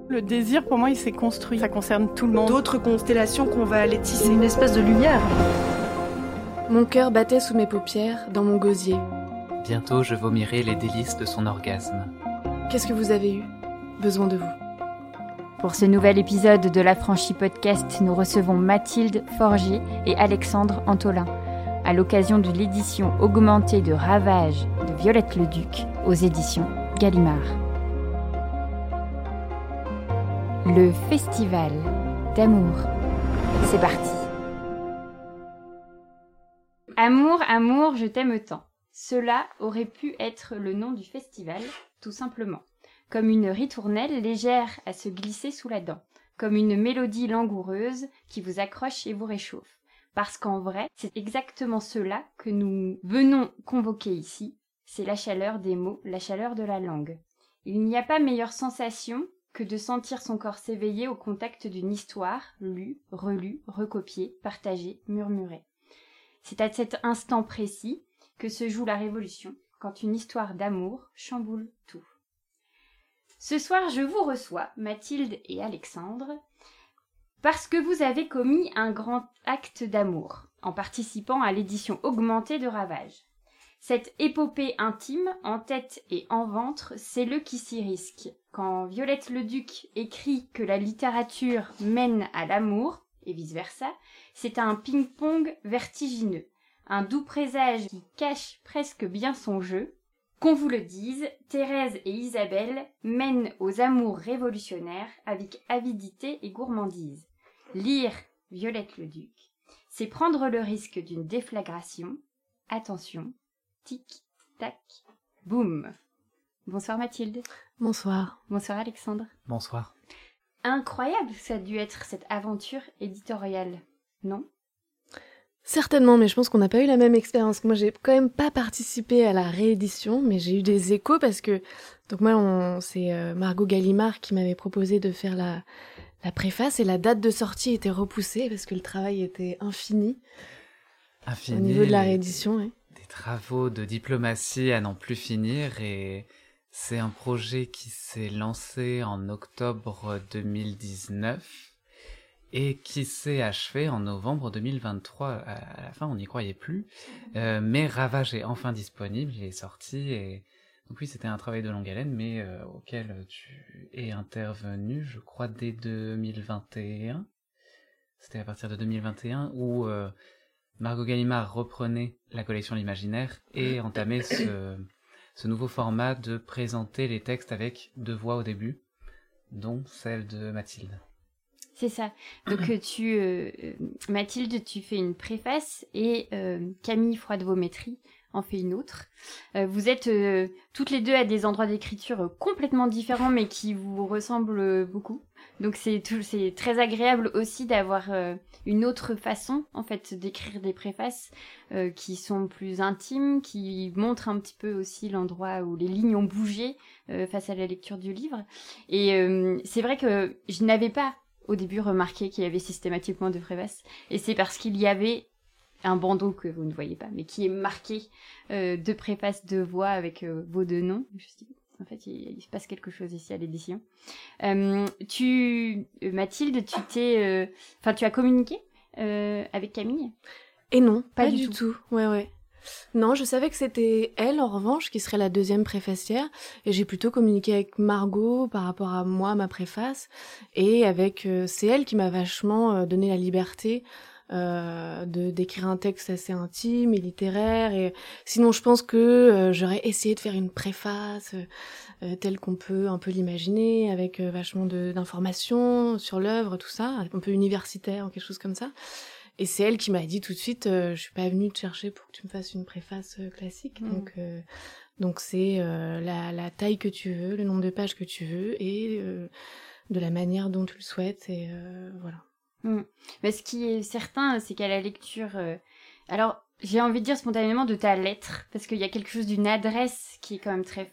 Le désir, pour moi, il s'est construit. Ça concerne tout le monde. D'autres constellations qu'on va aller tisser. Une espèce de lumière. Mon cœur battait sous mes paupières, dans mon gosier. Bientôt, je vomirai les délices de son orgasme. Qu'est-ce que vous avez eu ? Besoin de vous. Pour ce nouvel épisode de l'Affranchi Podcast, nous recevons Mathilde Forgier et Alexandre Antolin, à l'occasion de l'édition augmentée de Ravage de Violette Leduc aux éditions Gallimard. Le festival d'amour. C'est parti. Amour, amour, je t'aime tant. Cela aurait pu être le nom du festival, tout simplement. Comme une ritournelle légère à se glisser sous la dent. Comme une mélodie langoureuse qui vous accroche et vous réchauffe. Parce qu'en vrai, c'est exactement cela que nous venons convoquer ici. C'est la chaleur des mots, la chaleur de la langue. Il n'y a pas meilleure sensation que de sentir son corps s'éveiller au contact d'une histoire, lue, relue, recopiée, partagée, murmurée. C'est à cet instant précis que se joue la révolution, quand une histoire d'amour chamboule tout. Ce soir, je vous reçois, Mathilde et Alexandre, parce que vous avez commis un grand acte d'amour, en participant à l'édition augmentée de Ravage. Cette épopée intime, en tête et en ventre, c'est le qui s'y risque. Quand Violette Leduc écrit que la littérature mène à l'amour, et vice-versa, c'est un ping-pong vertigineux, un doux présage qui cache presque bien son jeu. Qu'on vous le dise, Thérèse et Isabelle mènent aux amours révolutionnaires avec avidité et gourmandise. Lire Violette Leduc, c'est prendre le risque d'une déflagration. Attention, tic, tac, boum. Bonsoir Mathilde. Bonsoir. Bonsoir Alexandre. Bonsoir. Incroyable, ça a dû être cette aventure éditoriale, non ? Certainement, mais je pense qu'on n'a pas eu la même expérience. Moi, j'ai quand même pas participé à la réédition, mais j'ai eu des échos parce que... Donc moi, c'est Margot Gallimard qui m'avait proposé de faire la préface et la date de sortie était repoussée parce que le travail était infini. Au niveau de la réédition, oui. Des travaux de diplomatie à n'en plus finir et c'est un projet qui s'est lancé en octobre 2019 et qui s'est achevé en novembre 2023. À la fin, on n'y croyait plus, mais Ravage est enfin disponible, il est sorti et donc oui, c'était un travail de longue haleine, mais auquel tu es intervenu, je crois, dès 2021. C'était à partir de 2021 où Margot Gallimard reprenait la collection L'Imaginaire et entamait ce nouveau format de présenter les textes avec 2 voix au début, dont celle de Mathilde. C'est ça. Donc Mathilde, tu fais une préface et Camille Froide-Vaumétrie en fait une autre. Vous êtes toutes les deux à des endroits d'écriture complètement différents mais qui vous ressemblent beaucoup. Donc c'est très agréable aussi d'avoir une autre façon en fait d'écrire des préfaces qui sont plus intimes, qui montrent un petit peu aussi l'endroit où les lignes ont bougé face à la lecture du livre. Et c'est vrai que je n'avais pas au début remarqué qu'il y avait systématiquement 2 préfaces. Et c'est parce qu'il y avait un bandeau que vous ne voyez pas, mais qui est marqué 2 préfaces de voix avec vos 2 noms. Je me suis dit, en fait, il se passe quelque chose ici à l'édition. Mathilde, tu as communiqué avec Camille ? Et non, pas du tout. Ouais. Non, je savais que c'était elle, en revanche, qui serait la 2e préfacière, et j'ai plutôt communiqué avec Margot par rapport à moi, ma préface, et c'est elle qui m'a vachement donné la liberté d'écrire un texte assez intime et littéraire, et sinon je pense que j'aurais essayé de faire une préface telle qu'on peut un peu l'imaginer, avec vachement d'informations sur l'œuvre, tout ça, un peu universitaire, quelque chose comme ça. Et c'est elle qui m'a dit tout de suite, je suis pas venue te chercher pour que tu me fasses une préface classique, donc c'est la taille que tu veux, le nombre de pages que tu veux, et de la manière dont tu le souhaites, et voilà. Mais ce qui est certain, c'est qu'à la lecture... Alors, j'ai envie de dire spontanément de ta lettre, parce qu'il y a quelque chose d'une adresse qui est quand même très forte.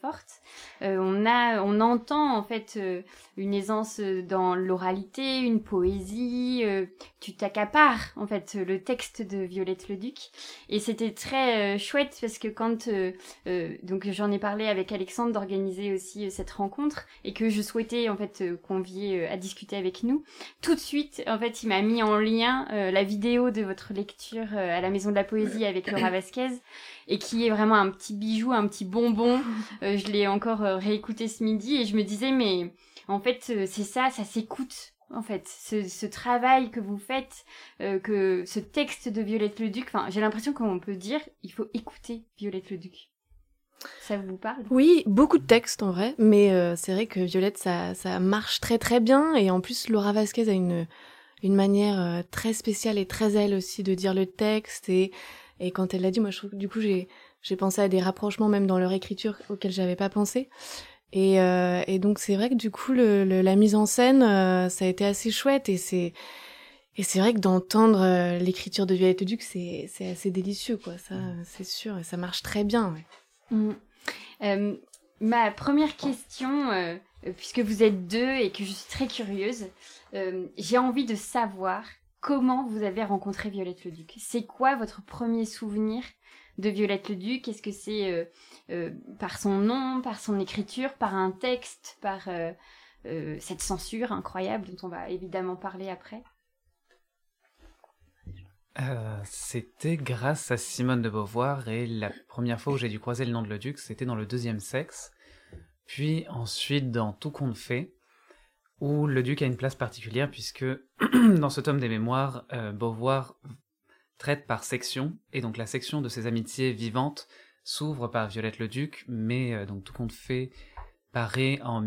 On entend en fait une aisance dans l'oralité, une poésie. Tu t'accapares en fait le texte de Violette Leduc, et c'était très chouette parce que quand donc j'en ai parlé avec Alexandre d'organiser aussi cette rencontre et que je souhaitais en fait convier à discuter avec nous. Tout de suite, en fait, il m'a mis en lien la vidéo de votre lecture à la Maison de la Poésie avec Laura Vasquez, et qui est vraiment un petit bijou, un petit bonbon. Je l'ai encore réécouté ce midi et je me disais, mais en fait, c'est ça s'écoute. En fait, ce travail que vous faites, que ce texte de Violette Leduc, enfin, j'ai l'impression qu'on peut dire, il faut écouter Violette Leduc. Ça vous parle ? Oui, beaucoup de textes en vrai, mais c'est vrai que Violette, ça marche très très bien, et en plus Laura Vasquez a une manière très spéciale et très elle aussi de dire le texte, et quand elle l'a dit, moi je trouve que du coup j'ai pensé à des rapprochements même dans leur écriture auxquels j'avais pas pensé. Et donc c'est vrai que du coup la mise en scène ça a été assez chouette, et c'est vrai que d'entendre l'écriture de Violette Leduc c'est assez délicieux quoi, ça c'est sûr, et ça marche très bien. Ouais. Ma première question, puisque vous êtes deux et que je suis très curieuse, j'ai envie de savoir comment vous avez rencontré Violette Leduc. C'est quoi votre premier souvenir de Violette Leduc? Est-ce que c'est par son nom, par son écriture, par un texte, par cette censure incroyable dont on va évidemment parler après? C'était grâce à Simone de Beauvoir, et la première fois où j'ai dû croiser le nom de Leduc, c'était dans Le Deuxième Sexe, puis ensuite dans Tout compte fait, où Leduc a une place particulière puisque dans ce tome des mémoires, Beauvoir traite par section, et donc la section de ses amitiés vivantes s'ouvre par Violette Leduc, mais donc Tout compte fait paraît en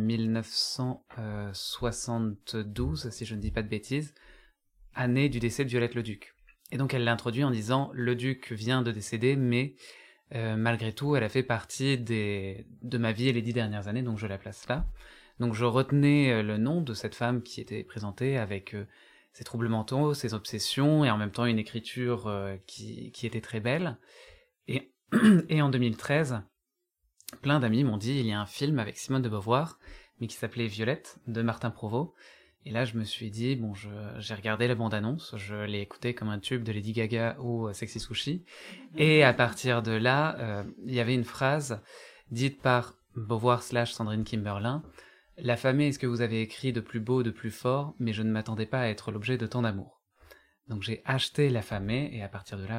1972, si je ne dis pas de bêtises, année du décès de Violette Leduc. Et donc elle l'introduit en disant « Leduc vient de décéder, mais malgré tout, elle a fait partie de ma vie les 10 dernières années, donc je la place là ». Donc je retenais le nom de cette femme qui était présentée avec ses troubles mentaux, ses obsessions, et en même temps une écriture qui était très belle. Et en 2013, plein d'amis m'ont dit « Il y a un film avec Simone de Beauvoir, mais qui s'appelait Violette, de Martin Provost ». Et là, je me suis dit, bon, j'ai regardé la bande-annonce, je l'ai écouté comme un tube de Lady Gaga ou Sexy Sushi, et à partir de là, il y avait une phrase dite par Beauvoir / Sandrine Kimberlin: « L'affamé est ce que vous avez écrit de plus beau, de plus fort, mais je ne m'attendais pas à être l'objet de tant d'amour. » Donc j'ai acheté L'affamé, et à partir de là,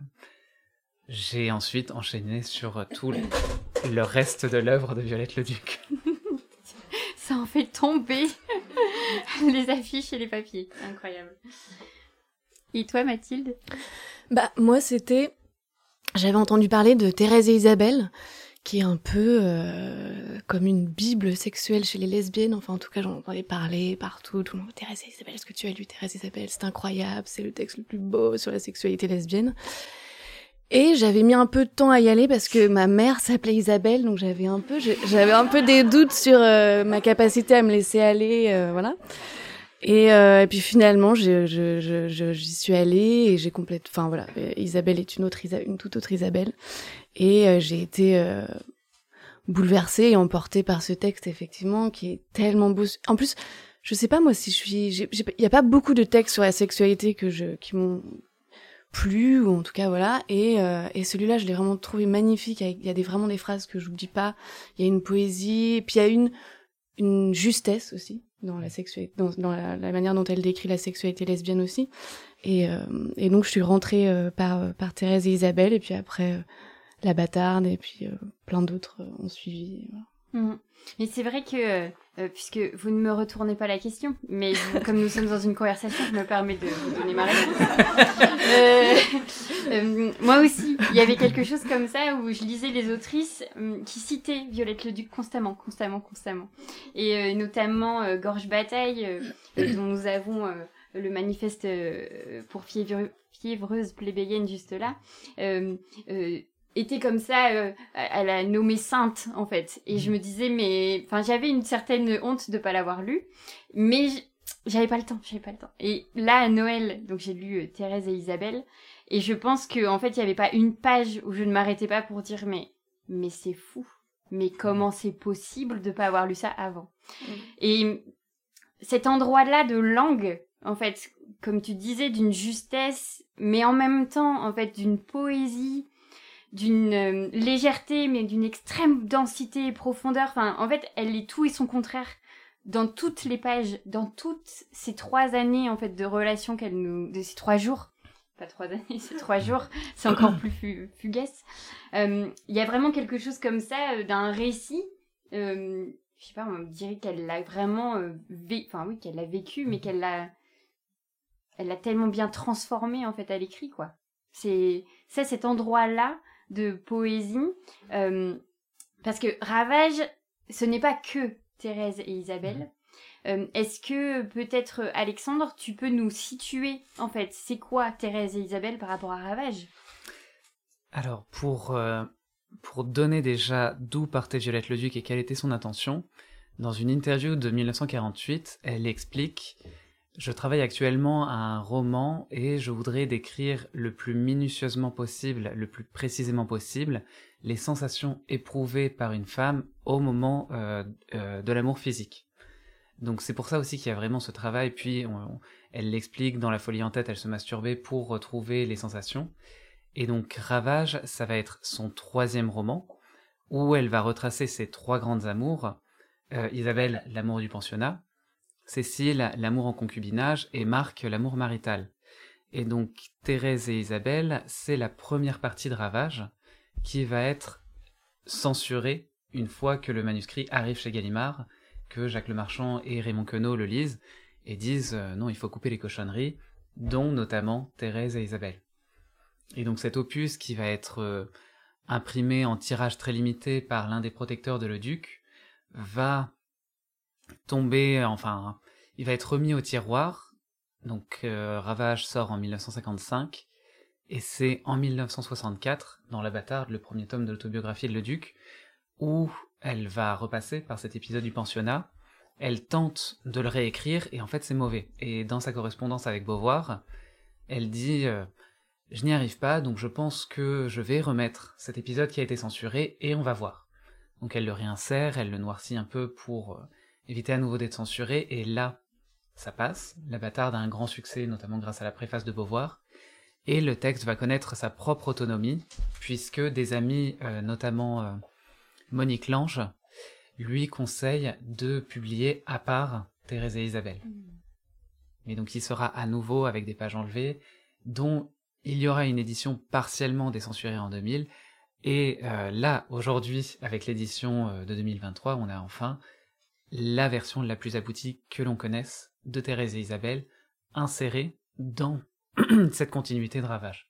j'ai ensuite enchaîné sur tout le reste de l'œuvre de Violette Leduc. Ça en fait tomber les affiches et les papiers. Incroyable. Et toi, Mathilde? Moi, j'avais entendu parler de Thérèse et Isabelle, qui est un peu comme une bible sexuelle chez les lesbiennes. Enfin, en tout cas, j'en entendais parler partout. Tout le monde: Thérèse et Isabelle, est-ce que tu as lu Thérèse et Isabelle? C'est incroyable, c'est le texte le plus beau sur la sexualité lesbienne. Et j'avais mis un peu de temps à y aller parce que ma mère s'appelait Isabelle, donc j'avais un peu des doutes sur ma capacité à me laisser aller, voilà. Et puis finalement, j'y suis allée et j'ai enfin voilà, Isabelle est une toute autre Isabelle, et j'ai été bouleversée et emportée par ce texte, effectivement, qui est tellement beau. En plus, je sais pas moi si il y a pas beaucoup de textes sur la sexualité qui m'ont plu, ou en tout cas voilà, et celui-là je l'ai vraiment trouvé magnifique. Il y a vraiment des phrases que j'oublie pas, il y a une poésie, et puis il y a une justesse aussi dans la sexualité, dans la manière dont elle décrit la sexualité lesbienne aussi, et donc je suis rentrée par Thérèse et Isabelle, et puis après La Bâtarde, et puis plein d'autres ont suivi, voilà. Mais c'est vrai que, puisque vous ne me retournez pas la question, mais comme nous sommes dans une conversation, je me permets de vous donner ma réponse. Moi aussi, il y avait quelque chose comme ça où je lisais les autrices qui citaient Violette Leduc constamment. Et notamment Gorge Bataille, dont nous avons le manifeste pour fiévreuse plébéienne juste là. Était comme ça, elle a nommé sainte, en fait. Et je me disais, j'avais une certaine honte de pas l'avoir lu, mais j'avais pas le temps. Et là, à Noël, donc j'ai lu Thérèse et Isabelle, et je pense que, en fait, il y avait pas une page où je ne m'arrêtais pas pour dire, mais c'est fou. Mais comment c'est possible de pas avoir lu ça avant ? Et cet endroit-là de langue, en fait, comme tu disais, d'une justesse, mais en même temps, en fait, d'une poésie, d'une légèreté, mais d'une extrême densité et profondeur. Enfin, en fait, elle est tout et son contraire dans toutes les pages, dans toutes ces 3 années, en fait, de relation de ces 3 jours. Pas 3 années, c'est 3 jours. C'est encore plus fugace. Il y a vraiment quelque chose comme ça, d'un récit, je sais pas, on dirait qu'elle l'a vraiment qu'elle l'a vécu, mais qu'elle l'a tellement bien transformé en fait à l'écrit, quoi. C'est ça, cet endroit-là de poésie, parce que Ravage, ce n'est pas que Thérèse et Isabelle. Est-ce que peut-être Alexandre, tu peux nous situer en fait, c'est quoi Thérèse et Isabelle par rapport à Ravage ? Alors pour donner déjà d'où partait Violette Leduc et quelle était son intention, dans une interview de 1948, elle explique « Je travaille actuellement à un roman et je voudrais décrire le plus minutieusement possible, le plus précisément possible, les sensations éprouvées par une femme au moment de l'amour physique. » Donc c'est pour ça aussi qu'il y a vraiment ce travail, puis elle l'explique dans La folie en tête, elle se masturbait pour retrouver les sensations. Et donc Ravage, ça va être son 3e roman, où elle va retracer ses 3 grandes amours, Isabelle, l'amour du pensionnat, Cécile, l'amour en concubinage, et Marc, l'amour marital. Et donc Thérèse et Isabelle, c'est la première partie de Ravage, qui va être censurée une fois que le manuscrit arrive chez Gallimard, que Jacques Lemarchand et Raymond Queneau le lisent, et disent non, il faut couper les cochonneries, dont notamment Thérèse et Isabelle. Et donc cet opus qui va être imprimé en tirage très limité par l'un des protecteurs de Leduc, va tomber, enfin, il va être remis au tiroir. Donc Ravage sort en 1955, et c'est en 1964, dans La Bâtarde, le premier tome de l'autobiographie de Leduc, où elle va repasser par cet épisode du pensionnat, elle tente de le réécrire, et en fait c'est mauvais. Et dans sa correspondance avec Beauvoir, elle dit je n'y arrive pas, donc je pense que je vais remettre cet épisode qui a été censuré, et on va voir. Donc elle le réinsère, elle le noircit un peu pour éviter à nouveau d'être censuré, et là, ça passe. La Bâtarde a un grand succès, notamment grâce à la préface de Beauvoir, et le texte va connaître sa propre autonomie, puisque des amis, notamment Monique Lange, lui conseille de publier à part Thérèse et Isabelle. Et donc il sera à nouveau avec des pages enlevées, dont il y aura une édition partiellement décensurée en 2000, et là, aujourd'hui, avec l'édition de 2023, on a enfin la version la plus aboutie que l'on connaisse de Thérèse et Isabelle, insérée dans cette continuité de Ravage.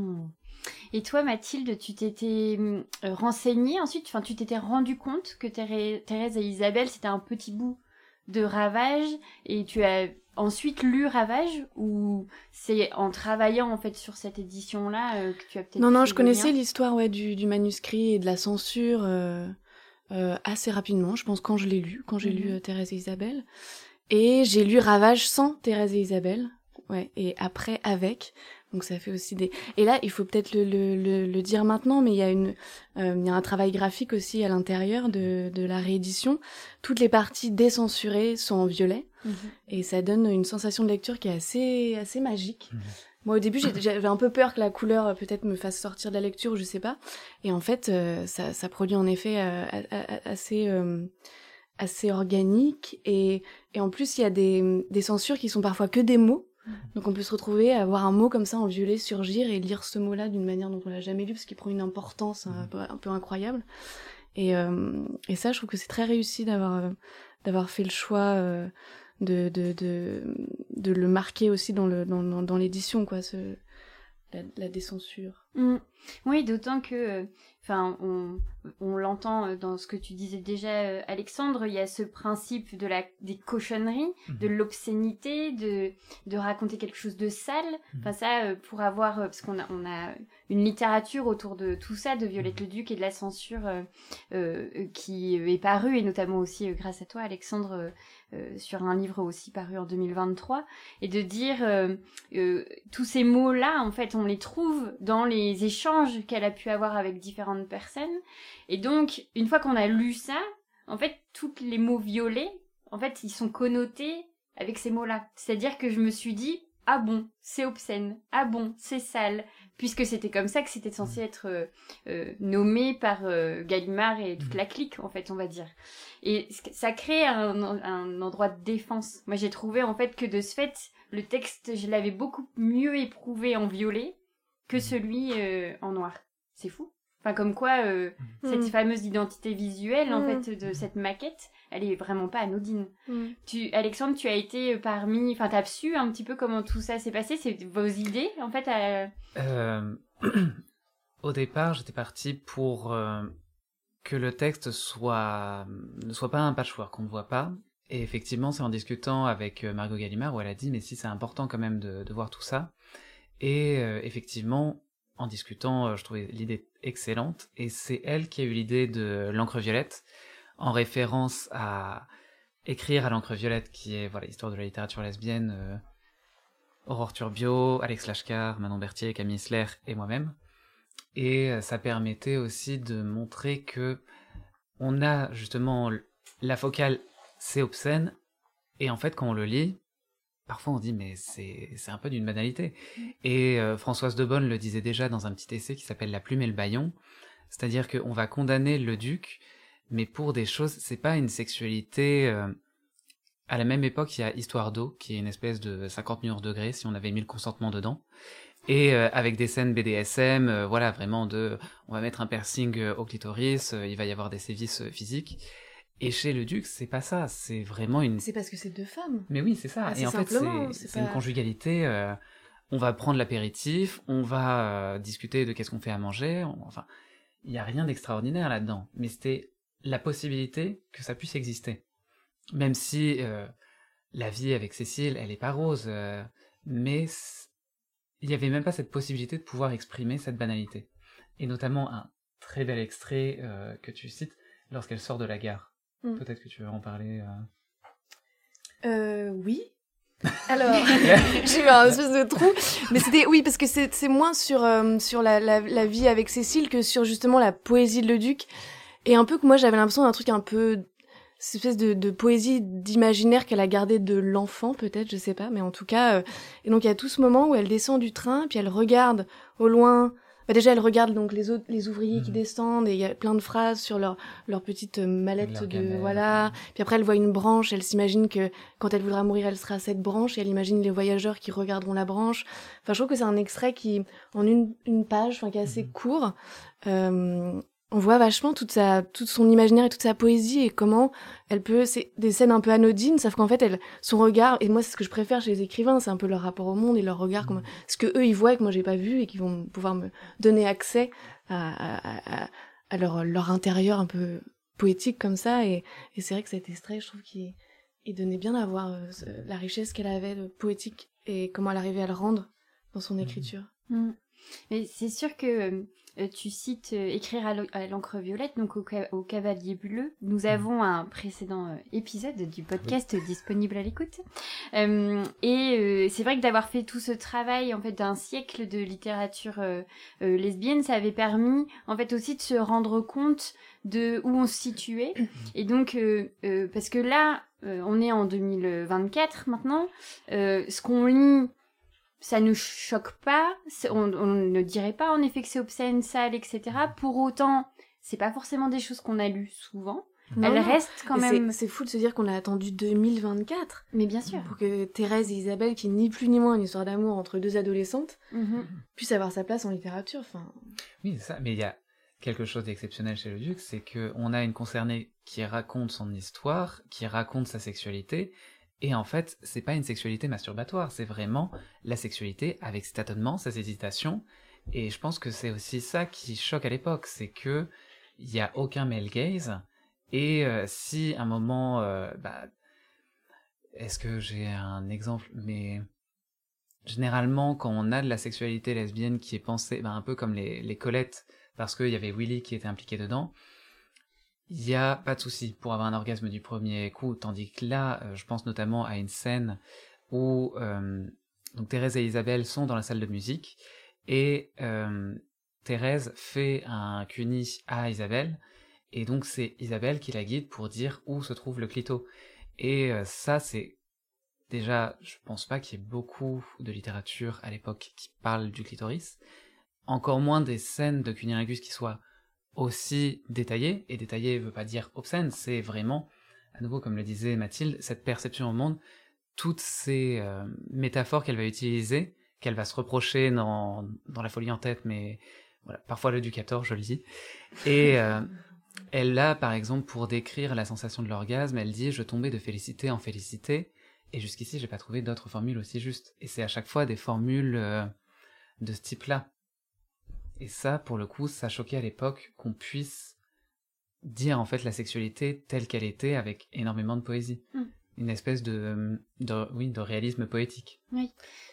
Et toi, Mathilde, tu t'étais renseignée ensuite, enfin, tu t'étais rendu compte que Thérèse et Isabelle, c'était un petit bout de Ravage, et tu as ensuite lu Ravage, ou c'est en travaillant en fait sur cette édition-là que tu as peut-être... Non, je connaissais l'histoire du manuscrit et de la censure assez rapidement, je pense, quand j'ai lu Thérèse et Isabelle. Et j'ai lu Ravage sans Thérèse et Isabelle, ouais, et après avec. Donc ça fait aussi des... Et là, il faut peut-être le dire maintenant, mais il y a un travail graphique aussi à l'intérieur de la réédition. Toutes les parties décensurées sont en violet, et ça donne une sensation de lecture qui est assez magique. Moi, au début, j'avais un peu peur que la couleur peut-être me fasse sortir de la lecture, je sais pas. Et en fait, ça produit en effet assez organique. Et en plus, il y a des censures qui sont parfois que des mots. Donc on peut se retrouver à voir un mot comme ça en violet surgir et lire ce mot-là d'une manière dont on l'a jamais lu, parce qu'il prend une importance un peu incroyable. Et ça, je trouve que c'est très réussi d'avoir fait le choix de le marquer aussi dans l'édition, quoi, la décensure. Oui, d'autant que on l'entend dans ce que tu disais déjà, Alexandre, il y a ce principe des cochonneries, de l'obscénité, de raconter quelque chose de sale. Enfin ça, pour avoir, parce qu'on a une littérature autour de tout ça, de Violette Leduc et de la censure qui est parue, et notamment aussi grâce à toi, Alexandre, sur un livre aussi paru en 2023, et de dire tous ces mots-là, en fait, on les trouve dans les échanges échanges qu'elle a pu avoir avec différentes personnes. Et donc, une fois qu'on a lu ça, en fait, tous les mots violets, en fait, ils sont connotés avec ces mots-là. C'est-à-dire que je me suis dit, ah bon, c'est obscène, ah bon, c'est sale, puisque c'était comme ça que c'était censé être nommé par Gallimard et toute la clique, en fait, on va dire. Et ça crée un endroit de défense. Moi, j'ai trouvé, en fait, que de ce fait, le texte, je l'avais beaucoup mieux éprouvé en violet que celui en noir. C'est fou. Enfin, comme quoi, cette fameuse identité visuelle, en fait, de cette maquette, elle est vraiment pas anodine. Alexandre, tu as été enfin, t'as su un petit peu comment tout ça s'est passé, c'est vos idées, en fait. Au départ, j'étais parti pour que le texte ne soit pas un patchwork qu'on ne voit pas. Et effectivement, c'est en discutant avec Margot Gallimard où elle a dit, mais si c'est important quand même de voir tout ça. Et effectivement, en discutant, je trouvais l'idée excellente. Et c'est elle qui a eu l'idée de l'encre violette, en référence à Écrire à l'encre violette, qui est l'histoire de la littérature lesbienne, Aurore Turbio, Alex Lashkar, Manon Berthier, Camille Isler et moi-même. Et ça permettait aussi de montrer que on a justement la focale, c'est obscène, et en fait quand on le lit, parfois on dit mais c'est un peu d'une banalité. Et Françoise de Bonne le disait déjà dans un petit essai qui s'appelle La plume et le bâillon, c'est-à-dire qu'on va condamner le duc, mais pour des choses, c'est pas une sexualité... À la même époque, il y a Histoire d'eau, qui est une espèce de 50 millions de degrés, si on avait mis le consentement dedans, et avec des scènes BDSM, vraiment on va mettre un piercing au clitoris, il va y avoir des sévices physiques. Et chez le duc, c'est pas ça, c'est vraiment une... C'est parce que c'est deux femmes. Mais oui, c'est ça. Et en fait, c'est une conjugalité. On va prendre l'apéritif, on va discuter de qu'est-ce qu'on fait à manger. Enfin, il y a rien d'extraordinaire là-dedans. Mais c'était la possibilité que ça puisse exister. Même si la vie avec Cécile, elle est pas rose. Mais il y avait même pas cette possibilité de pouvoir exprimer cette banalité. Et notamment un très bel extrait que tu cites lorsqu'elle sort de la gare. Peut-être que tu veux en parler. Oui. Alors, j'ai eu un espèce de trou, mais parce que c'est moins sur la vie avec Cécile que sur justement la poésie de Leduc, et un peu que moi j'avais l'impression d'un truc un peu, cette espèce de poésie d'imaginaire qu'elle a gardé de l'enfant peut-être, je sais pas, mais en tout cas, et donc il y a tout ce moment où elle descend du train, puis elle regarde au loin. Déjà, elle regarde donc les ouvriers qui descendent, et il y a plein de phrases sur leur petite mallette de voilà. Puis après, elle voit une branche, elle s'imagine que quand elle voudra mourir, elle sera à cette branche, et elle imagine les voyageurs qui regarderont la branche. Enfin, je trouve que c'est un extrait qui, en une page, qui est assez court, on voit vachement toute son imaginaire et toute sa poésie, et comment elle peut, c'est des scènes un peu anodines, sauf qu'en fait, son regard, et moi c'est ce que je préfère chez les écrivains, c'est un peu leur rapport au monde et leur regard, comme ce que eux ils voient et que moi j'ai pas vu, et qui vont pouvoir me donner accès à leur intérieur un peu poétique comme ça, et c'est vrai que cet extrait, je trouve qu'il donnait bien à voir la richesse qu'elle avait de poétique et comment elle arrivait à le rendre dans son écriture. Mais c'est sûr que tu cites Écrire à l'encre violette, donc au Cavalier Bleu. Nous avons un précédent épisode du podcast disponible à l'écoute. Et c'est vrai que d'avoir fait tout ce travail en fait d'un siècle de littérature lesbienne, ça avait permis en fait aussi de se rendre compte de où on se situait. Et donc parce que là, on est en 2024 maintenant, ce qu'on lit, ça nous choque pas, on ne dirait pas en effet que c'est obscène, sale, etc. Pour autant, c'est pas forcément des choses qu'on a lues souvent. Elles restent quand même... C'est fou de se dire qu'on a attendu 2024. Mais bien sûr. Pour que Thérèse et Isabelle, qui ni plus ni moins une histoire d'amour entre deux adolescentes, puissent avoir sa place en littérature. Enfin... Oui, c'est ça, mais il y a quelque chose d'exceptionnel chez le Duc, c'est qu'on a une concernée qui raconte son histoire, qui raconte sa sexualité. Et en fait, c'est pas une sexualité masturbatoire, c'est vraiment la sexualité avec ses tâtonnements, ses hésitations. Et je pense que c'est aussi ça qui choque à l'époque, c'est que il y a aucun male gaze. Et si à un moment, est-ce que j'ai un exemple? Mais généralement, quand on a de la sexualité lesbienne qui est pensée, un peu comme les Colettes, parce qu'il y avait Willy qui était impliqué dedans, il n'y a pas de souci pour avoir un orgasme du premier coup, tandis que là, je pense notamment à une scène où donc Thérèse et Isabelle sont dans la salle de musique, et Thérèse fait un cuni à Isabelle, et donc c'est Isabelle qui la guide pour dire où se trouve le clito. Et ça, c'est... Déjà, je pense pas qu'il y ait beaucoup de littérature à l'époque qui parle du clitoris, encore moins des scènes de cunilingus qui soient aussi détaillées, et détaillées veut pas dire obscène, c'est vraiment, à nouveau comme le disait Mathilde, cette perception au monde, toutes ces métaphores qu'elle va utiliser, qu'elle va se reprocher dans La folie en tête, mais voilà, parfois le Ducator, je le dis, et elle a, par exemple, pour décrire la sensation de l'orgasme, elle dit « je tombais de félicité en félicité », et jusqu'ici, j'ai pas trouvé d'autres formules aussi justes. Et c'est à chaque fois des formules de ce type-là. Et ça, pour le coup, ça choquait à l'époque qu'on puisse dire en fait la sexualité telle qu'elle était avec énormément de poésie. Une espèce de réalisme poétique. Oui.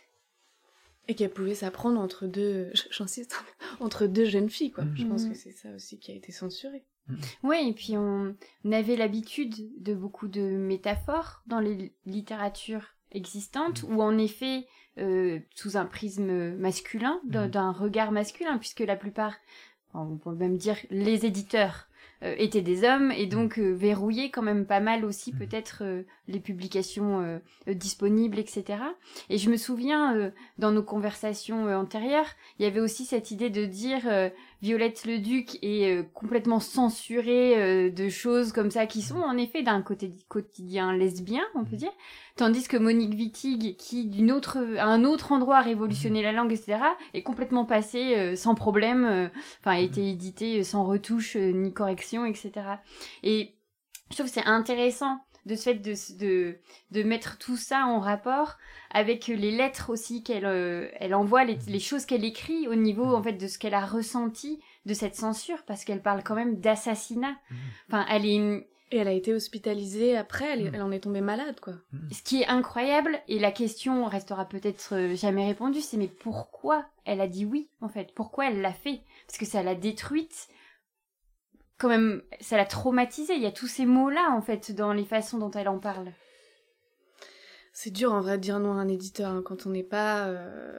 Et qu'elle pouvait s'apprendre entre deux, j'insiste, entre deux jeunes filles, quoi. Je pense que c'est ça aussi qui a été censuré. Oui, et puis on avait l'habitude de beaucoup de métaphores dans les littératures existantes, où en effet, sous un prisme masculin, d'un regard masculin, puisque la plupart, on peut même dire les éditeurs, étaient des hommes, et donc verrouillaient quand même pas mal aussi peut-être les publications disponibles, etc. Et je me souviens, dans nos conversations antérieures, il y avait aussi cette idée de dire Violette Leduc est complètement censurée de choses comme ça, qui sont en effet d'un quotidien lesbien, on peut dire, tandis que Monique Wittig, qui à un autre endroit a révolutionné la langue, etc., est complètement passée sans problème, a été éditée sans retouche ni correction, etc. Et je trouve que c'est intéressant de ce fait de mettre tout ça en rapport avec les lettres aussi qu'elle envoie, les choses qu'elle écrit au niveau en fait de ce qu'elle a ressenti de cette censure, parce qu'elle parle quand même d'assassinat. Et elle a été hospitalisée après, elle en est tombée malade, quoi. Ce qui est incroyable, et la question restera peut-être jamais répondue, c'est mais pourquoi elle a dit oui, en fait? Pourquoi elle l'a fait? Parce que ça l'a détruite, quand même, ça l'a traumatisée. Il y a tous ces mots-là, en fait, dans les façons dont elle en parle. C'est dur, en vrai, de dire non à un éditeur, hein, quand on n'est pas...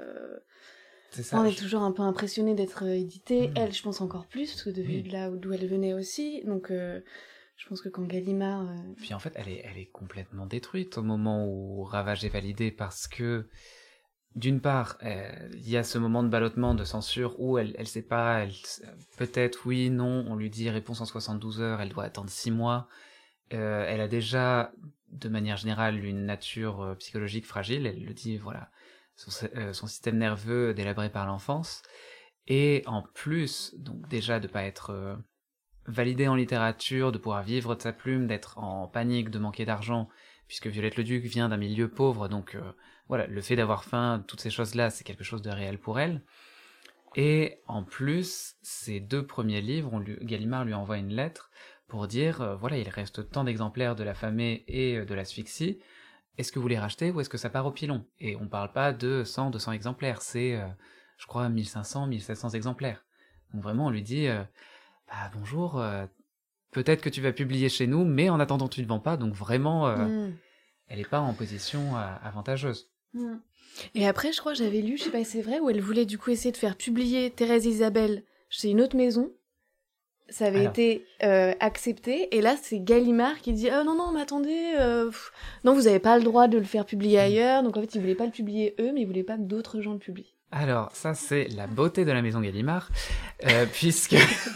C'est ça, on est toujours un peu impressionné d'être édité. Elle, je pense encore plus, parce que de là d'où elle venait aussi, donc... Je pense que quand Gallimard... Puis en fait, elle est complètement détruite au moment où Ravage est validé, parce que, d'une part, il y a ce moment de ballottement, de censure, où elle sait pas, peut-être oui, non, on lui dit réponse en 72 heures, elle doit attendre 6 mois. Elle a déjà, de manière générale, une nature psychologique fragile, elle le dit, voilà, son système nerveux délabré par l'enfance. Et en plus, donc déjà de pas être... validé en littérature, de pouvoir vivre de sa plume, d'être en panique, de manquer d'argent, puisque Violette Leduc vient d'un milieu pauvre, donc voilà, le fait d'avoir faim, toutes ces choses-là, c'est quelque chose de réel pour elle. Et en plus, ces 2 premiers livres, Gallimard lui envoie une lettre pour dire, voilà, il reste tant d'exemplaires de l'affamée et de l'asphyxie, est-ce que vous les rachetez ou est-ce que ça part au pilon? Et on parle pas de 100, 200 exemplaires, c'est, je crois, 1500, 1700 exemplaires. Donc vraiment, on lui dit... bonjour, peut-être que tu vas publier chez nous, mais en attendant tu ne vends pas, donc vraiment, elle n'est pas en position avantageuse. Et après, je crois que j'avais lu, je sais pas si c'est vrai, où elle voulait du coup essayer de faire publier Thérèse Isabelle chez une autre maison. Ça avait été accepté, et là c'est Gallimard qui dit « non, mais attendez, non, vous n'avez pas le droit de le faire publier ailleurs », donc en fait ils voulaient pas le publier eux, mais ils voulaient pas que d'autres gens le publient. Alors, ça c'est la beauté de la maison Gallimard, puisque...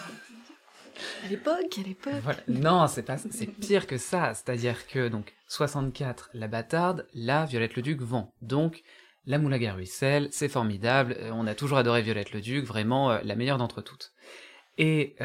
À l'époque. Voilà. Non, c'est pire que ça. C'est-à-dire que, donc, 64, La Bâtarde, là, Violette Leduc vend. Donc, La Moulague à Ruisselle, c'est formidable, on a toujours adoré Violette Leduc, vraiment la meilleure d'entre toutes. Et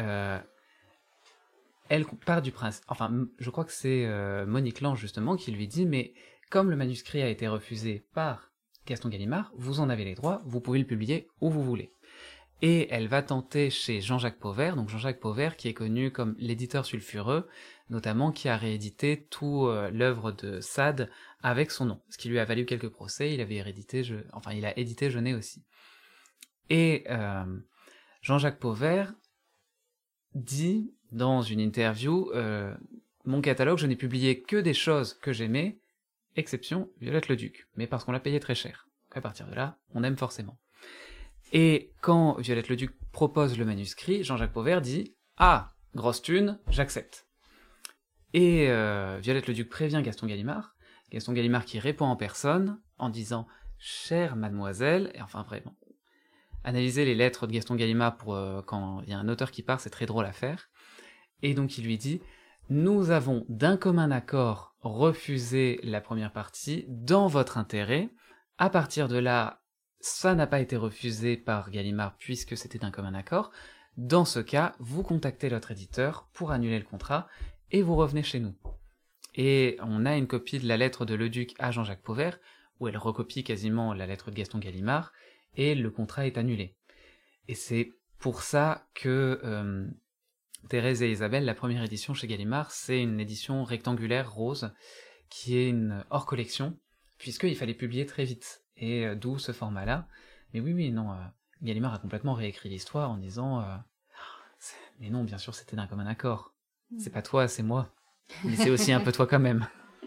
elle part du principe... Enfin, je crois que c'est Monique Lange, justement, qui lui dit « Mais comme le manuscrit a été refusé par Gaston Gallimard, vous en avez les droits, vous pouvez le publier où vous voulez. » Et elle va tenter chez Jean-Jacques Pauvert, donc Jean-Jacques Pauvert qui est connu comme l'éditeur sulfureux, notamment qui a réédité tout l'œuvre de Sade avec son nom, ce qui lui a valu quelques procès, il a édité Jeunet aussi. Et Jean-Jacques Pauvert dit dans une interview « Mon catalogue, je n'ai publié que des choses que j'aimais, exception Violette Leduc, mais parce qu'on l'a payé très cher. » À partir de là, on aime forcément. Et quand Violette Leduc propose le manuscrit, Jean-Jacques Pauvert dit « Ah, grosse thune, j'accepte ». Et Violette Leduc prévient Gaston Gallimard qui répond en personne en disant « Chère mademoiselle », et enfin vraiment, analyser les lettres de Gaston Gallimard pour quand il y a un auteur qui part, c'est très drôle à faire, et donc il lui dit « Nous avons d'un commun accord refusé la première partie dans votre intérêt, à partir de là, ça n'a pas été refusé par Gallimard puisque c'était d'un commun accord, dans ce cas, vous contactez votre éditeur pour annuler le contrat, et vous revenez chez nous. » Et on a une copie de la lettre de Leduc à Jean-Jacques Pauvert, où elle recopie quasiment la lettre de Gaston Gallimard, et le contrat est annulé. Et c'est pour ça que Thérèse et Isabelle, la première édition chez Gallimard, c'est une édition rectangulaire rose, qui est une hors collection, puisqu'il fallait publier très vite, et d'où ce format-là. Mais oui, Gallimard a complètement réécrit l'histoire en disant mais non, bien sûr, c'était d'un commun accord. C'est pas toi, c'est moi. Mais c'est aussi un peu toi quand même.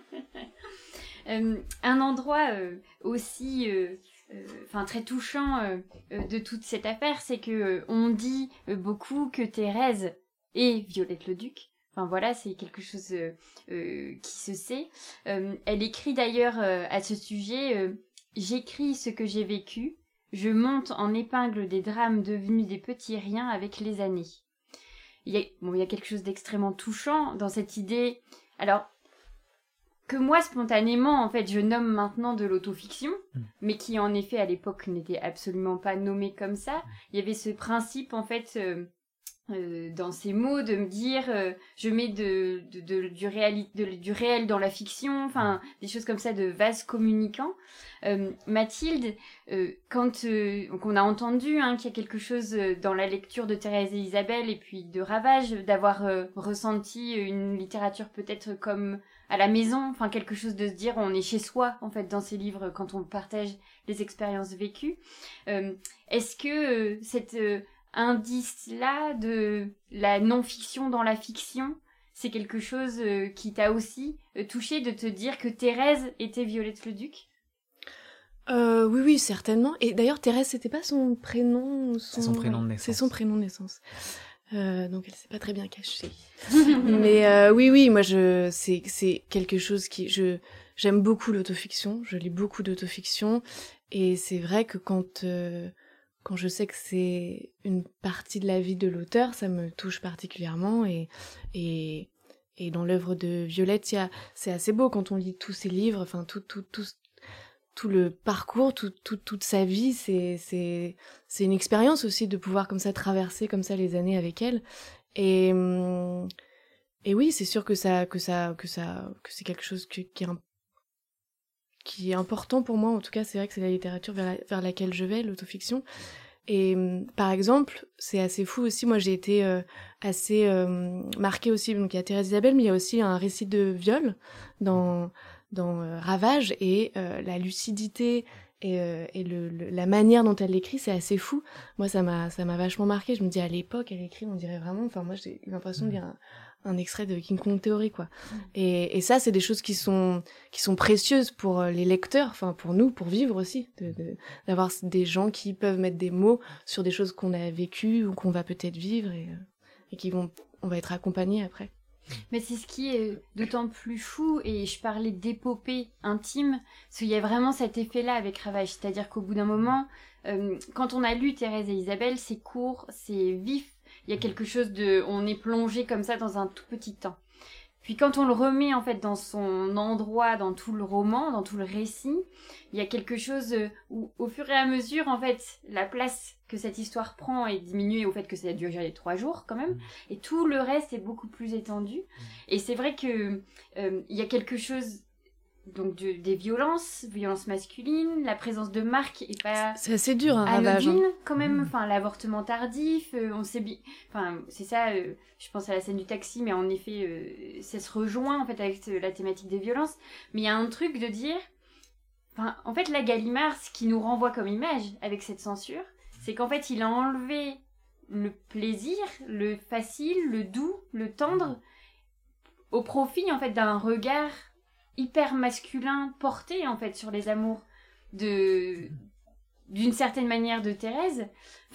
Un endroit aussi très touchant de toute cette affaire, c'est que on dit beaucoup que Thérèse est Violette Leduc. Enfin voilà, c'est quelque chose qui se sait. Elle écrit d'ailleurs à ce sujet « J'écris ce que j'ai vécu, je monte en épingle des drames devenus des petits riens avec les années. » Il y a quelque chose d'extrêmement touchant dans cette idée, alors que moi spontanément en fait je nomme maintenant de l'autofiction, mais qui en effet à l'époque n'était absolument pas nommée comme ça. Il y avait ce principe en fait dans ces mots de me dire je mets du réel dans la fiction, enfin des choses comme ça de vase communicant. Mathilde, quand donc on a entendu qu'il y a quelque chose dans la lecture de Thérèse et Isabelle et puis de Ravage d'avoir ressenti une littérature peut-être comme à la maison, enfin quelque chose de se dire on est chez soi en fait dans ces livres quand on partage les expériences vécues. Est-ce que cette indice-là de la non-fiction dans la fiction, c'est quelque chose qui t'a aussi touché de te dire que Thérèse était Violette Leduc ? Oui, certainement. Et d'ailleurs, Thérèse, c'était pas son prénom C'est son prénom de naissance. C'est son prénom de naissance. Donc elle s'est pas très bien cachée. Mais oui, moi c'est quelque chose qui j'aime beaucoup l'autofiction, je lis beaucoup d'autofiction et c'est vrai que quand je sais que c'est une partie de la vie de l'auteur, ça me touche particulièrement et dans l'œuvre de Violette, c'est assez beau quand on lit tous ses livres, enfin tout le parcours, toute sa vie, c'est une expérience aussi de pouvoir comme ça traverser comme ça les années avec elle. Et oui, c'est sûr que c'est quelque chose qui est important pour moi. En tout cas, c'est vrai que c'est la littérature vers laquelle je vais, l'autofiction. Et par exemple, c'est assez fou aussi. Moi, j'ai été assez marquée aussi. Donc, il y a Thérèse Isabelle, mais il y a aussi un récit de viol dans Ravage et la lucidité et la manière dont elle l'écrit, c'est assez fou. Moi, ça m'a vachement marqué. Je me dis, à l'époque, elle écrit, on dirait vraiment... Enfin, moi, j'ai eu l'impression de lire un extrait de King Kong Theory, quoi. Et ça, c'est des choses qui sont précieuses pour les lecteurs, enfin, pour nous, pour vivre aussi, d'avoir des gens qui peuvent mettre des mots sur des choses qu'on a vécues ou qu'on va peut-être vivre et on va être accompagnés après. Mais c'est ce qui est d'autant plus fou, et je parlais d'épopée intime, parce qu'il y a vraiment cet effet-là avec Ravage, c'est-à-dire qu'au bout d'un moment, quand on a lu Thérèse et Isabelle, c'est court, c'est vif, il y a quelque chose on est plongé comme ça dans un tout petit temps. Puis quand on le remet en fait dans son endroit, dans tout le roman, dans tout le récit, il y a quelque chose où au fur et à mesure en fait la place que cette histoire prend est diminuée au fait que ça a duré 3 jours quand même, et tout le reste est beaucoup plus étendu. Et c'est vrai que il y a quelque chose donc des violences masculines, la présence de Marc est pas c'est assez dur un Ravage anodine quand même, enfin l'avortement tardif, on sait bien, enfin c'est ça, je pense à la scène du taxi, mais en effet ça se rejoint en fait avec la thématique des violences, mais il y a un truc de dire, enfin en fait la Gallimard, ce qui nous renvoie comme image avec cette censure, c'est qu'en fait il a enlevé le plaisir, le facile, le doux, le tendre au profit en fait d'un regard hyper masculin porté en fait sur les amours d'une certaine manière de Thérèse. Enfin,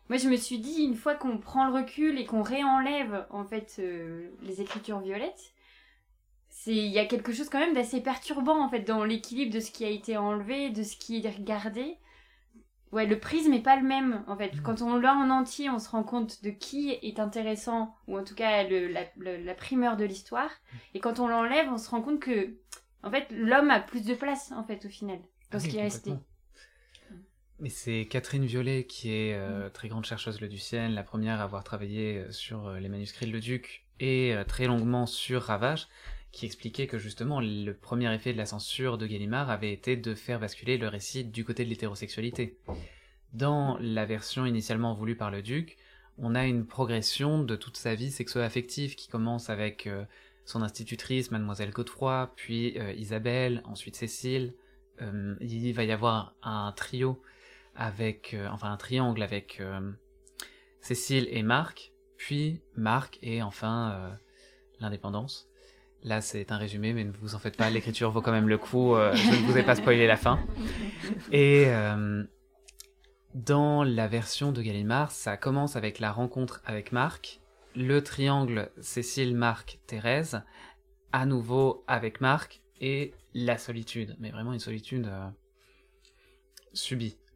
moi je me suis dit, une fois qu'on prend le recul et qu'on réenlève en fait les écritures violettes, il y a quelque chose quand même d'assez perturbant en fait dans l'équilibre de ce qui a été enlevé, de ce qui est regardé. Ouais, le prisme est pas le même en fait. Quand on l'a en entier, on se rend compte de qui est intéressant, ou en tout cas la primeur de l'histoire. Et quand on l'enlève, on se rend compte que en fait l'homme a plus de place en fait au final dans ce qui est resté. Mais c'est Catherine Violet qui est très grande chercheuse leducienne, la première à avoir travaillé sur les manuscrits de Leduc et très longuement sur Ravage, qui expliquait que justement le premier effet de la censure de Gallimard avait été de faire basculer le récit du côté de l'hétérosexualité. Dans la version initialement voulue par Leduc, on a une progression de toute sa vie sexo-affective qui commence avec son institutrice, Mademoiselle Godefroy, puis Isabelle, ensuite Cécile. Il va y avoir un trio avec, un triangle avec Cécile et Marc, puis Marc et enfin l'indépendance. Là, c'est un résumé, mais ne vous en faites pas, l'écriture vaut quand même le coup, je ne vous ai pas spoilé la fin. Et dans la version de Gallimard, ça commence avec la rencontre avec Marc, le triangle Cécile, Marc, Thérèse, à nouveau avec Marc, et la solitude, mais vraiment une solitude subie.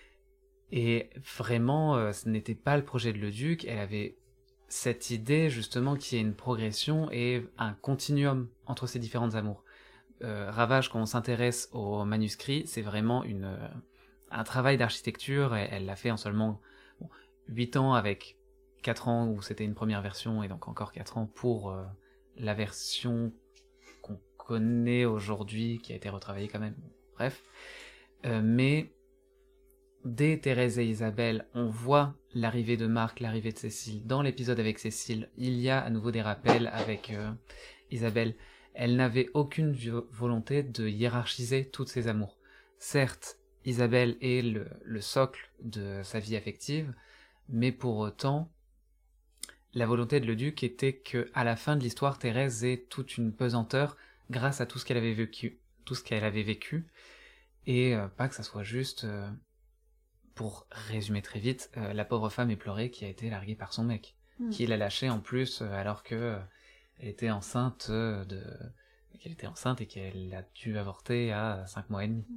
Et vraiment, ce n'était pas le projet de Leduc, elle avait cette idée justement qu'il y ait une progression et un continuum entre ces différentes amours. Ravage, quand on s'intéresse aux manuscrits, c'est vraiment un travail d'architecture, et elle l'a fait en seulement 8 ans avec 4 ans où c'était une première version, et donc encore 4 ans pour la version qu'on connaît aujourd'hui, qui a été retravaillée quand même. Bref. Mais dès Thérèse et Isabelle, on voit l'arrivée de Marc, l'arrivée de Cécile. Dans l'épisode avec Cécile, il y a à nouveau des rappels avec Isabelle. Elle n'avait aucune volonté de hiérarchiser toutes ses amours. Certes, Isabelle est le socle de sa vie affective, mais pour autant, la volonté de Leduc était que, à la fin de l'histoire, Thérèse ait toute une pesanteur grâce à tout ce qu'elle avait vécu, et pas que ça soit juste... pour résumer très vite, la pauvre femme éplorée qui a été larguée par son mec, qui l'a lâchée en plus alors que elle était enceinte et qu'elle a dû avorter à 5 mois et demi.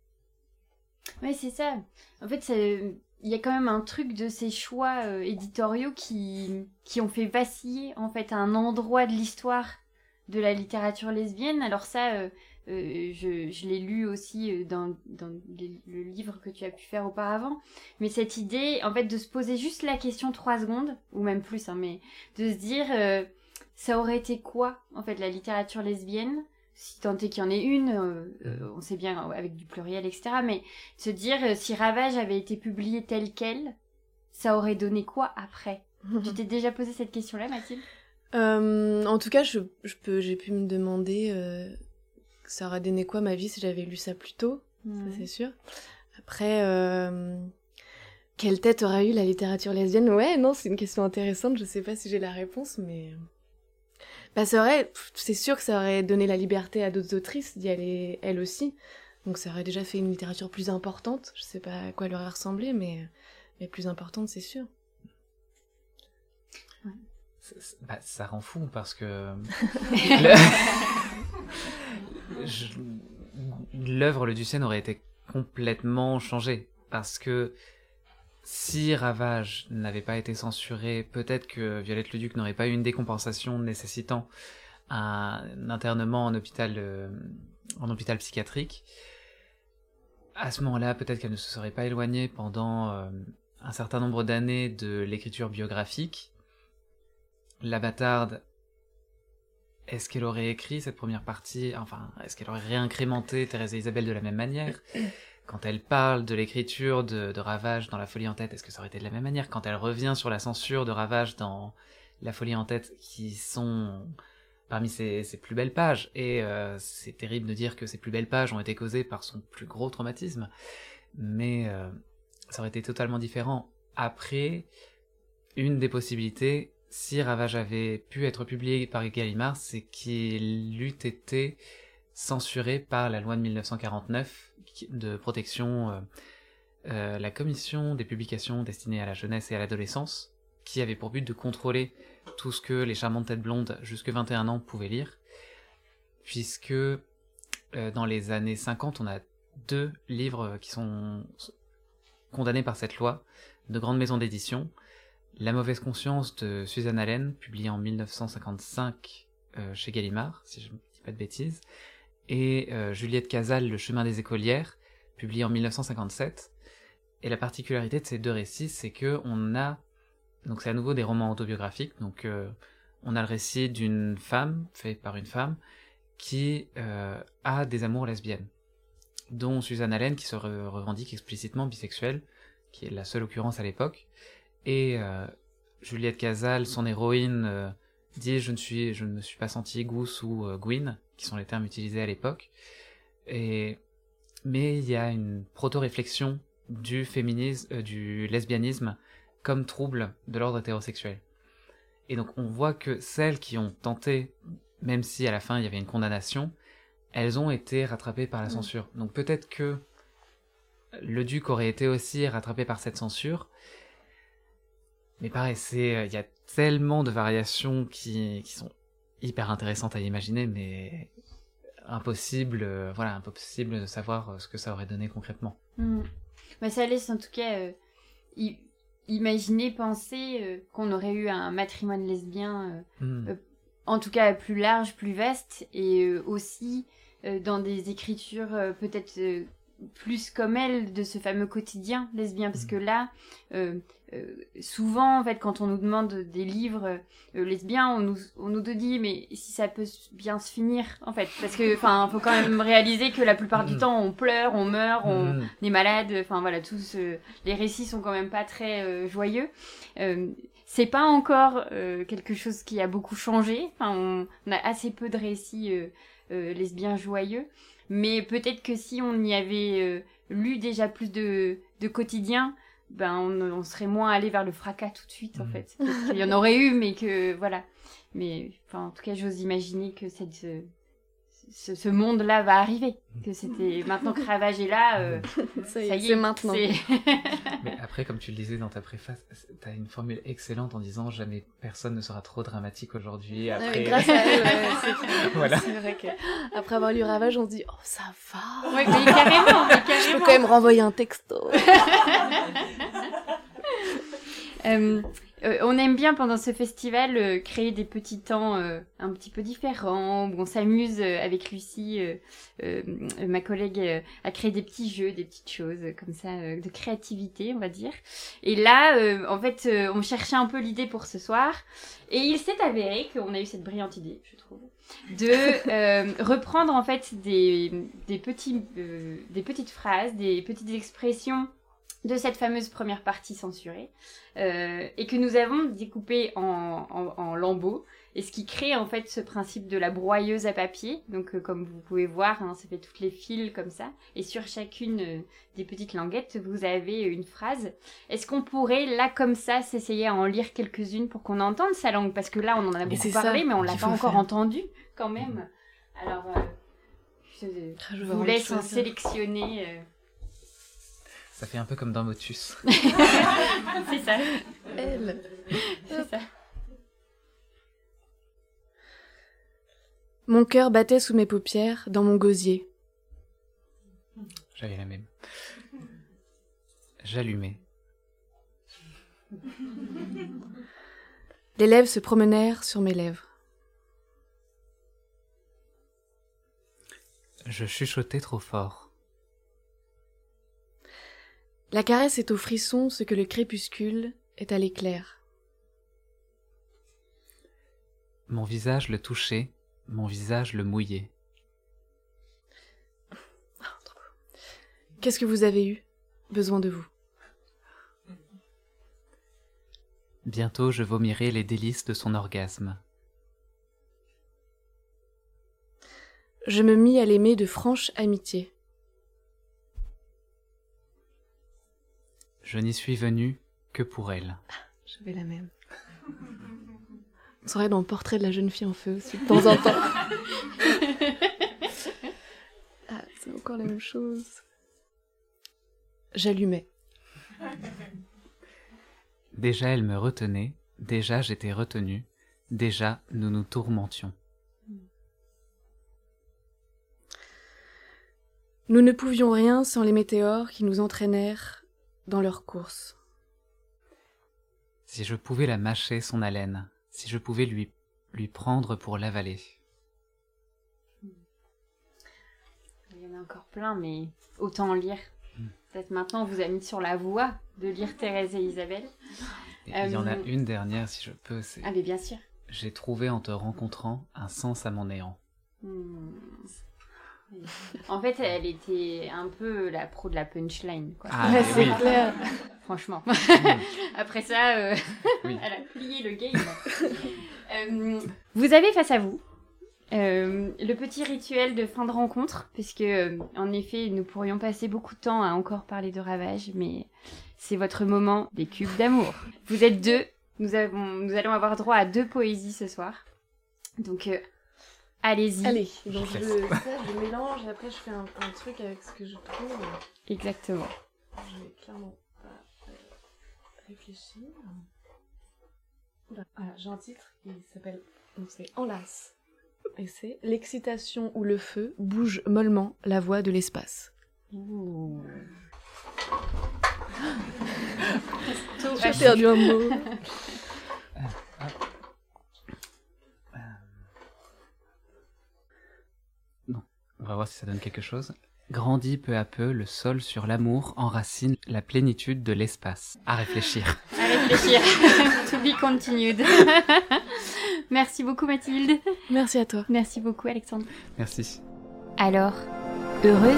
Ouais, c'est ça. En fait, il y a quand même un truc de ces choix éditoriaux qui ont fait vaciller en fait un endroit de l'histoire de la littérature lesbienne. Alors ça... je l'ai lu aussi dans le livre que tu as pu faire auparavant, mais cette idée en fait de se poser juste la question 3 secondes, ou même plus, mais de se dire ça aurait été quoi en fait la littérature lesbienne, si tant est qu'il y en ait une, on sait bien avec du pluriel etc, mais se dire si Ravage avait été publié tel quel, ça aurait donné quoi après? Tu t'es déjà posé cette question là, Mathilde? En tout cas j'ai pu me demander ça aurait donné quoi ma vie si j'avais lu ça plus tôt, ça c'est sûr. Après, quelle tête aurait eu la littérature lesbienne? Ouais, non, c'est une question intéressante, je sais pas si j'ai la réponse, mais... c'est sûr que ça aurait donné la liberté à d'autres autrices d'y aller elles aussi, donc ça aurait déjà fait une littérature plus importante, je sais pas à quoi elle aurait ressemblé, mais plus importante, c'est sûr. Ouais. Ça rend fou, parce que... l'œuvre leducienne aurait été complètement changée, parce que si Ravage n'avait pas été censuré, peut-être que Violette Leduc n'aurait pas eu une décompensation nécessitant un internement en hôpital psychiatrique. À ce moment-là, peut-être qu'elle ne se serait pas éloignée pendant un certain nombre d'années de l'écriture biographique. La Bâtarde, est-ce qu'elle aurait écrit cette première partie, est-ce qu'elle aurait réincrémenté Thérèse et Isabelle de la même manière? Quand elle parle de l'écriture de Ravage dans La Folie en tête, est-ce que ça aurait été de la même manière? Quand elle revient sur la censure de Ravage dans La Folie en tête, qui sont parmi ses plus belles pages, et c'est terrible de dire que ces plus belles pages ont été causées par son plus gros traumatisme, mais ça aurait été totalement différent. Après, une des possibilités, si Ravage avait pu être publié par Gallimard, c'est qu'il eût été censuré par la loi de 1949 de protection la commission des publications destinées à la jeunesse et à l'adolescence, qui avait pour but de contrôler tout ce que les charmantes têtes blondes jusque 21 ans pouvaient lire, puisque dans les années 50, on a 2 livres qui sont condamnés par cette loi, de grandes maisons d'édition. La mauvaise conscience de Suzanne Allen, publiée en 1955 chez Gallimard, si je ne dis pas de bêtises, et Juliette Casal, Le chemin des écolières, publié en 1957. Et la particularité de ces 2 récits, c'est que on a, donc c'est à nouveau des romans autobiographiques, donc on a le récit d'une femme, fait par une femme, qui a des amours lesbiennes, dont Suzanne Allen, qui se revendique explicitement bisexuelle, qui est la seule occurrence à l'époque, et Juliette Casal, son héroïne, dit « je ne me suis pas sentie Goose ou Gwyn », qui sont les termes utilisés à l'époque, mais il y a une proto-réflexion du féminisme, du lesbianisme comme trouble de l'ordre hétérosexuel. Et donc on voit que celles qui ont tenté, même si à la fin il y avait une condamnation, elles ont été rattrapées par la censure. Donc peut-être que le duc aurait été aussi rattrapé par cette censure, mais pareil, il y a tellement de variations qui sont hyper intéressantes à imaginer, mais impossible de savoir ce que ça aurait donné concrètement. Bah, ça laisse en tout cas imaginer, penser qu'on aurait eu un matrimoine lesbien, en tout cas plus large, plus vaste, et aussi dans des écritures peut-être plus comme elle, de ce fameux quotidien lesbien, parce que là, souvent, en fait, quand on nous demande des livres lesbiens, on nous dit, mais si ça peut bien se finir, en fait, parce que, enfin, faut quand même réaliser que la plupart du temps, on pleure, on meurt, on est malade, enfin, voilà, les récits sont quand même pas très joyeux. C'est pas encore quelque chose qui a beaucoup changé, enfin, on a assez peu de récits lesbiens joyeux, mais peut-être que si on y avait lu déjà plus de quotidien, ben on serait moins allé vers le fracas tout de suite, en fait. Peut-être qu'il y en aurait eu, mais que voilà. Mais enfin, en tout cas, j'ose imaginer que ce monde-là va arriver. Que c'était maintenant que Ravage est là, ça y est, c'est maintenant. Mais après, comme tu le disais dans ta préface, t'as une formule excellente en disant jamais personne ne sera trop dramatique aujourd'hui. Après... grâce à elle, voilà. C'est vrai que après avoir lu Ravage, on se dit oh ça va. Ouais, mais carrément. Je peux quand même renvoyer un texto. On aime bien pendant ce festival créer des petits temps un petit peu différents, où on s'amuse avec Lucie, ma collègue, à créer des petits jeux, des petites choses comme ça, de créativité, on va dire. Et là, en fait, on cherchait un peu l'idée pour ce soir, et il s'est avéré qu'on a eu cette brillante idée, je trouve, de reprendre en fait des petites phrases, des petites expressions de cette fameuse première partie censurée, et que nous avons découpée en lambeaux, et ce qui crée en fait ce principe de la broyeuse à papier. Donc comme vous pouvez voir, hein, ça fait toutes les fils comme ça, et sur chacune des petites languettes, vous avez une phrase. Est-ce qu'on pourrait, là comme ça, s'essayer à en lire quelques-unes pour qu'on entende sa langue? Parce que là, on en a beaucoup parlé, mais on l'a pas encore entendu quand même. Alors, je vous laisse en sélectionner... Ça fait un peu comme dans Motus. C'est ça. Elle. C'est ça. Mon cœur battait sous mes paupières, dans mon gosier. J'avais la même. J'allumais. Les lèvres se promenèrent sur mes lèvres. Je chuchotais trop fort. La caresse est au frisson ce que le crépuscule est à l'éclair. Mon visage le touchait, mon visage le mouillait. Qu'est-ce que vous avez eu besoin de vous? Bientôt je vomirai les délices de son orgasme. Je me mis à l'aimer de franche amitié. Je n'y suis venu que pour elle. J'avais la même. On serait dans le portrait de la jeune fille en feu aussi, de temps en temps. Ah, c'est encore la même chose. j'allumais. Déjà elle me retenait, déjà j'étais retenu, déjà nous nous tourmentions. Nous ne pouvions rien sans les météores qui nous entraînèrent dans leur course. Si je pouvais la mâcher son haleine, si je pouvais lui prendre pour l'avaler. Il y en a encore plein, mais autant en lire. Peut-être maintenant on vous a mis sur la voie de lire Thérèse et Isabelle. Et il y en a une dernière si je peux, c'est... Ah mais bien sûr. J'ai trouvé en te rencontrant un sens à mon néant. En fait, elle était un peu la pro de la punchline, quoi. Ah, Ouais, c'est oui. clair. Franchement. Après ça, Oui. elle a plié le game. Vous avez face à vous le petit rituel de fin de rencontre, puisque en effet, nous pourrions passer beaucoup de temps à encore parler de Ravage, mais c'est votre moment des cubes d'amour. Vous êtes deux. Nous allons avoir droit à 2 poésies ce soir. Donc, allez-y. Allez, donc je mélange et après je fais un truc avec ce que je trouve. Exactement. Je vais clairement pas réfléchir. Voilà, j'ai un titre qui s'appelle, donc c'est Enlace. Et c'est l'excitation ou le feu bouge mollement la voie de l'espace. Ouh. J'ai perdu un mot. Non, on va voir si ça donne quelque chose. Grandit peu à peu, le sol sur l'amour enracine la plénitude de l'espace. À réfléchir. À réfléchir. To be continued. Merci beaucoup Mathilde. Merci à toi. Merci beaucoup Alexandre. Merci. Alors, heureuse ?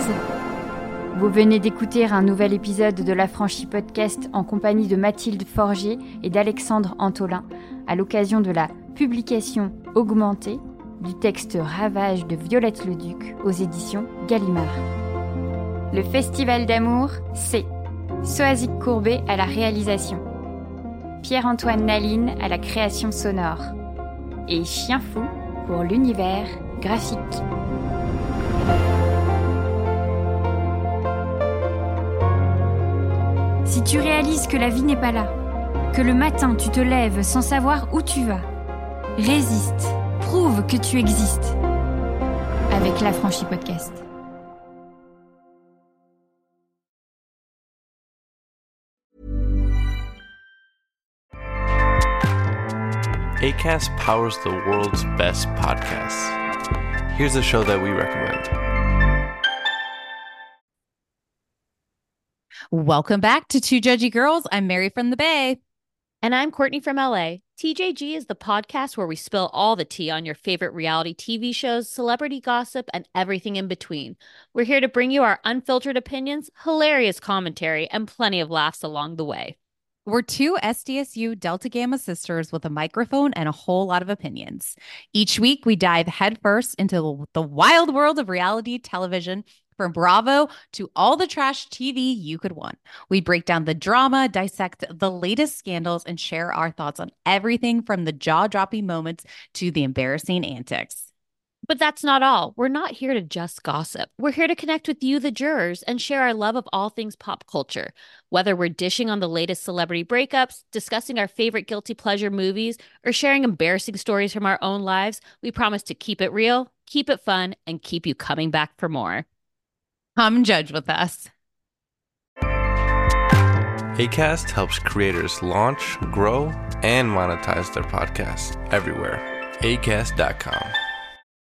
Vous venez d'écouter un nouvel épisode de l'Affranchi Podcast en compagnie de Mathilde Forgier et d'Alexandre Antolin à l'occasion de la publication augmentée du texte Ravage de Violette Leduc aux éditions Gallimard. Le Festival d'amour, c'est Soazic Courbet à la réalisation, Pierre-Antoine Naline à la création sonore et Chien Fou pour l'univers graphique. Si tu réalises que la vie n'est pas là, que le matin tu te lèves sans savoir où tu vas, résiste, prouve que tu existes avec l'Affranchi Podcast. Acast powers the world's best podcasts. Here's a show that we recommend. Welcome back to Two Judgy Girls. I'm Mary from the Bay. And I'm Courtney from LA. TJG is the podcast where we spill all the tea on your favorite reality TV shows, celebrity gossip, and everything in between. We're here to bring you our unfiltered opinions, hilarious commentary, and plenty of laughs along the way. We're 2 SDSU Delta Gamma sisters with a microphone and a whole lot of opinions. Each week, we dive headfirst into the wild world of reality television, from Bravo to all the trash TV you could want. We break down the drama, dissect the latest scandals, and share our thoughts on everything from the jaw-dropping moments to the embarrassing antics. But that's not all. We're not here to just gossip. We're here to connect with you, the jurors, and share our love of all things pop culture. Whether we're dishing on the latest celebrity breakups, discussing our favorite guilty pleasure movies, or sharing embarrassing stories from our own lives, we promise to keep it real, keep it fun, and keep you coming back for more. Come judge with us. Acast helps creators launch, grow, and monetize their podcasts everywhere. Acast.com.